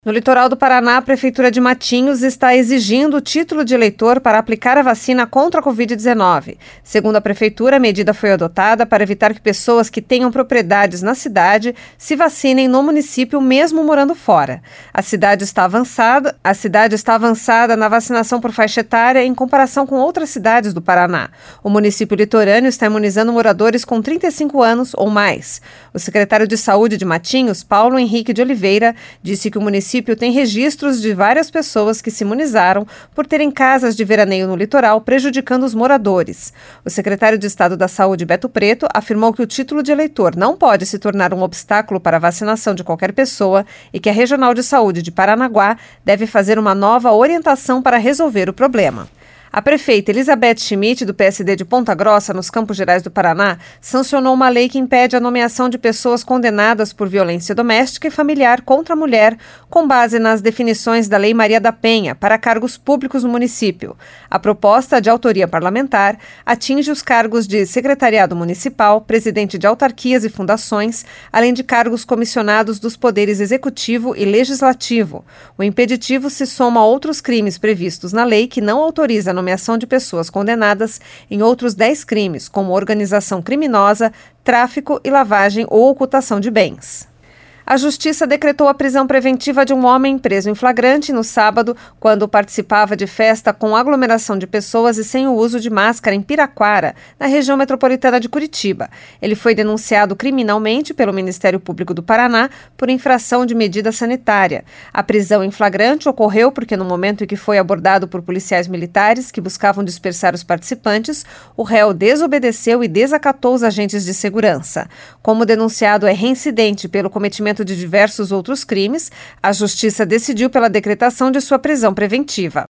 No litoral do Paraná, a Prefeitura de Matinhos está exigindo o título de eleitor para aplicar a vacina contra a Covid-19. Segundo a Prefeitura, a medida foi adotada para evitar que pessoas que tenham propriedades na cidade se vacinem no município, mesmo morando fora. A cidade está avançada na vacinação por faixa etária em comparação com outras cidades do Paraná. O município litorâneo está imunizando moradores com 35 anos ou mais. O secretário de Saúde de Matinhos, Paulo Henrique de Oliveira, disse que o município tem registros de várias pessoas que se imunizaram por terem casas de veraneio no litoral, prejudicando os moradores. O secretário de Estado da Saúde, Beto Preto, afirmou que o título de eleitor não pode se tornar um obstáculo para a vacinação de qualquer pessoa e que a Regional de Saúde de Paranaguá deve fazer uma nova orientação para resolver o problema. A prefeita Elizabeth Schmidt, do PSD de Ponta Grossa, nos Campos Gerais do Paraná, sancionou uma lei que impede a nomeação de pessoas condenadas por violência doméstica e familiar contra a mulher, com base nas definições da Lei Maria da Penha, para cargos públicos no município. A proposta, de autoria parlamentar, atinge os cargos de secretariado municipal, presidente de autarquias e fundações, além de cargos comissionados dos poderes executivo e legislativo. O impeditivo se soma a outros crimes previstos na lei que não autoriza a nomeação de pessoas condenadas em outros 10 crimes, como organização criminosa, tráfico e lavagem ou ocultação de bens. A Justiça decretou a prisão preventiva de um homem preso em flagrante no sábado, quando participava de festa com aglomeração de pessoas e sem o uso de máscara em Piraquara, na região metropolitana de Curitiba. Ele foi denunciado criminalmente pelo Ministério Público do Paraná por infração de medida sanitária. A prisão em flagrante ocorreu porque, no momento em que foi abordado por policiais militares que buscavam dispersar os participantes, o réu desobedeceu e desacatou os agentes de segurança. Como o denunciado é reincidente pelo cometimento de diversos outros crimes, a Justiça decidiu pela decretação de sua prisão preventiva.